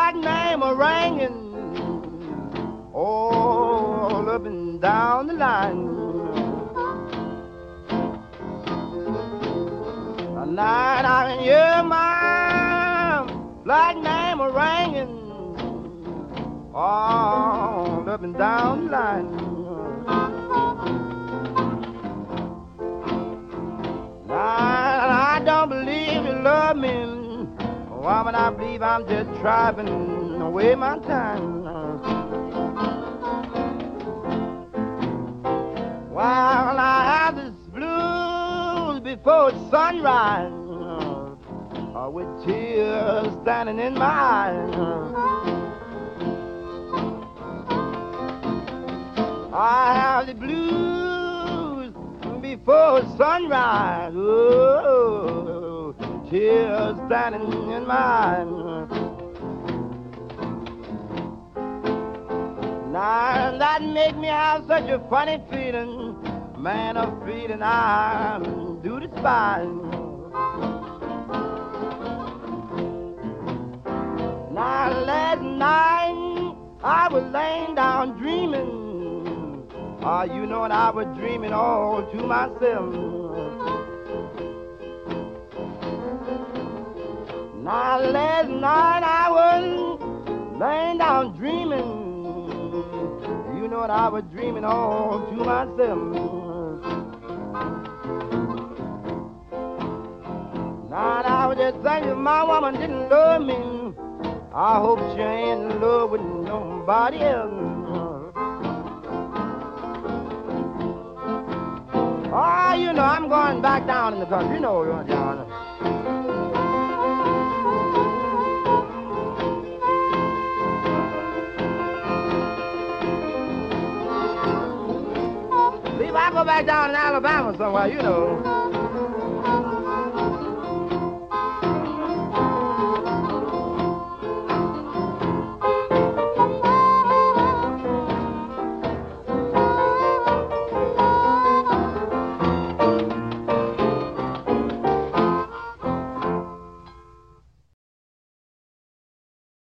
black name a ringing all up and down the line. Tonight I can hear my black name a ringing all up and down the line. I don't believe you love me, woman. I believe I'm just driving away my time. While I have this blues before sunrise, with tears standing in my eyes. I have the blues before sunrise, oh, tears standing in my eyes. Now that make me have such a funny feeling, man, a feeling I do despise. Now last night I was laying down dreaming. You know, and I was dreaming all to myself. Now last night I was laying down dreaming. You know, and I was dreaming all to myself. Now I was just thinking my woman didn't love me. I hope she ain't in love with nobody else. Oh, you know, I'm going back down in the country. You know, John. Leave, I go back down in Alabama somewhere, you know.